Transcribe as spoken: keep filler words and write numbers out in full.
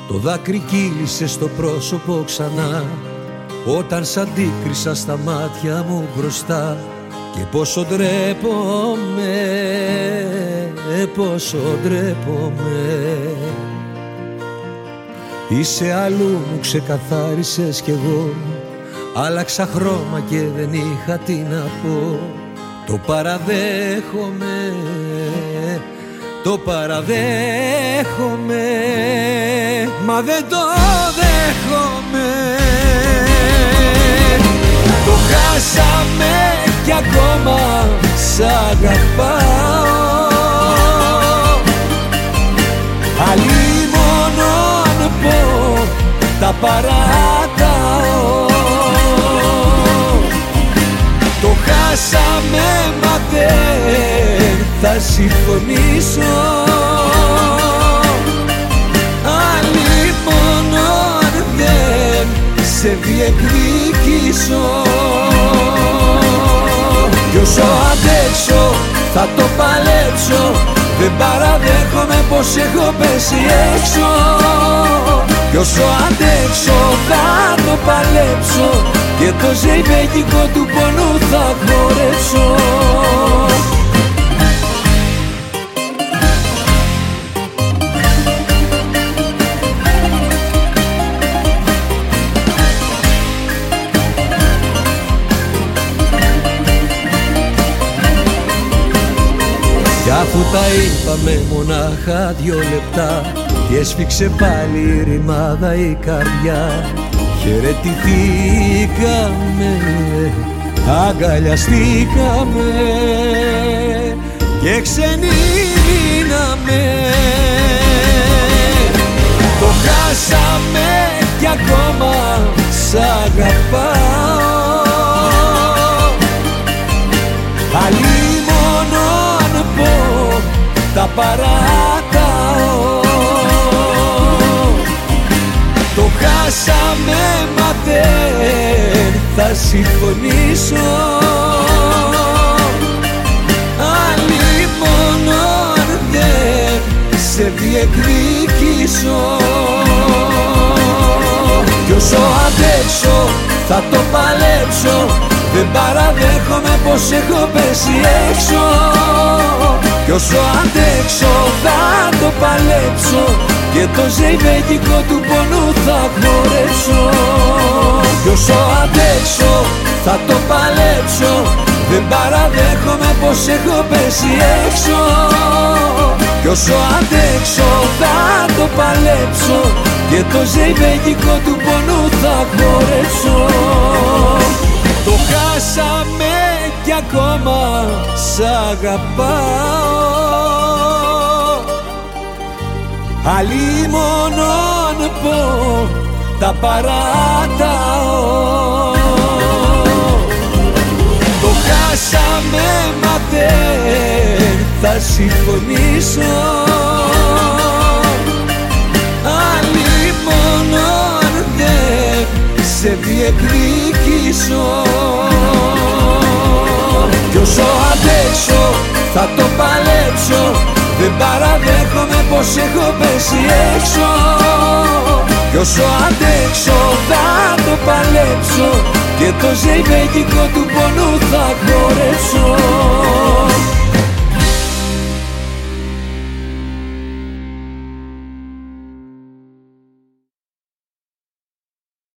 Το δάκρυ κύλησε στο πρόσωπο ξανά όταν σ' αντίκρισα στα μάτια μου μπροστά. Και πόσο ντρέπομαι, πόσο ντρέπομαι. Είσαι αλλού μου ξεκαθάρισες κι εγώ. Άλλαξα χρώμα και δεν είχα τι να πω. Το παραδέχομαι, το παραδέχομαι, μα δεν το δέχομαι. Το χάσαμε κι ακόμα σ' αγαπάω. Αλλήμωνον πω τα παράταω. Το χάσαμε μα δεν θα συμφωνήσω. Αλλήμωνον δεν σε διεκδικήσω. Κι όσο αντέξω θα το παλέψω. Δεν παραδέχομαι πως έχω πέσει έξω. Κι όσο αντέξω θα το παλέψω. Και το ζεϊμπέκικο του πόνου θα χορέψω. Κι αφού τα είπαμε μονάχα δυο λεπτά και έσφιξε πάλι η ρημάδα η καρδιά. Χαιρετηθήκαμε, αγκαλιαστήκαμε και ξενήναμε. Το χάσαμε κι ακόμα σ' αγαπάω. Αλλήμωνον πω τα παράταω. Το χάσαμε μα δεν θα συμφωνήσω. Αλλήμωνον δεν σε διεκδικήσω. Κι όσο αντέξω θα το παλέψω. Δεν παραδέχομαι πως έχω πέσει έξω. Κι όσο αντέξω θα το παλέψω. Και το ζεϊμπέκικο του πόνου θα χορέψω. Κι όσο αντέξω θα το παλέψω. Δεν παραδέχομαι πως έχω πέσει έξω. Κι όσο αντέξω θα το παλέψω. Και το ζεϊμπέκικο του πόνου θα χορέψω. Το χάσαμε κι ακόμα σ' αγαπάω. Αλλήμωνον πω τα παράταω. Το χάσαμε μα δεν θα συμφωνήσω. Αλλήμωνον δεν σε διεκδικήσω. Κι όσο αντέξω θα το παλέψω. Δεν παραδέχομαι πως έχω πέσει έξω. Κι όσο αντέξω θα το παλέψω. Και το ζεϊμπέκικο του πόνου θα χορέψω.